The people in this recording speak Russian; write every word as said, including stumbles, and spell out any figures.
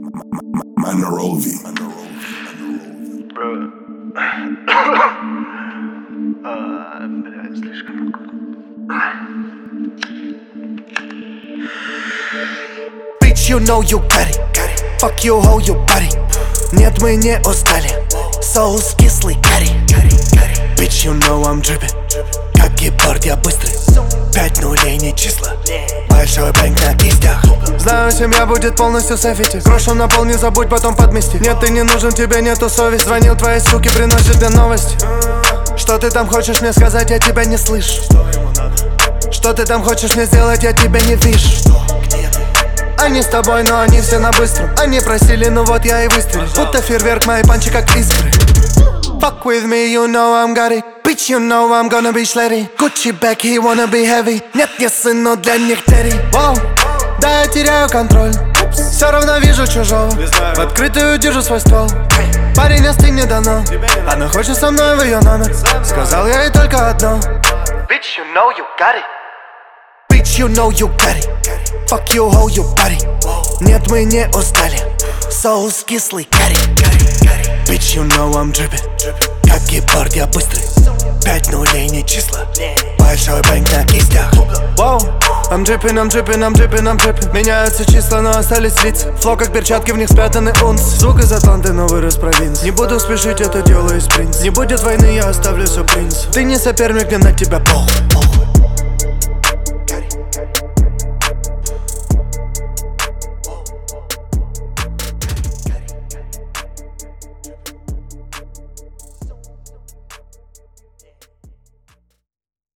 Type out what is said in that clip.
Monrovia. Блядь, слишком. Bitch, you know you got it. Fuck you, hold your body. Нет, мы не устали. Соус кислый, карри. Bitch, you know I'm drippin'. Как гепард, я быстрый. Пять нулей не числа. Большой бэнк на кистях. Знаю, семья будет полностью сэфити. Грошу на пол не забудь потом подмести. Нет, ты не нужен, тебе нету совесть. Звонил твоей суке, приносит тебе новость. Что ты там хочешь мне сказать, я тебя не слышу. Что ты там хочешь мне сделать, я тебя не вижу. Они с тобой, но они все на быстром. Они просили, ну вот я и выстрелил. Будто фейерверк, мои панчи как искры. Fuck with me, you know I'm got it. Bitch, you know I'm gonna be slutty. Gucci bag, he wanna be heavy. Нет, я сын, но для них Терри. Воу, да, я теряю контроль. Все равно вижу чужого. В открытую держу свой ствол. Парень, остынь, не дано. Она хочет со мной в ее номер. Сказал я ей только одно. Bitch, you know you got it. Bitch, you know you got it. Fuck you, hold your body. Нет, мы не устали. Соус кислый, карри. Bitch, you know I'm drippin'. Как гепард, я быстрый. Пять нулей не числа. Большой бэнк на кистях. Воу, I'm drippin', I'm drippin', I'm drippin', I'm drippin'. Меняются числа, но остались лица. Фло как перчатки, в них спрятаны унц. Звук из Атланты, но вырос провинции. Не буду спешить, это делаю спринт. Не будет войны, я оставлю все принц. Ты не соперник, мне на тебя похуй.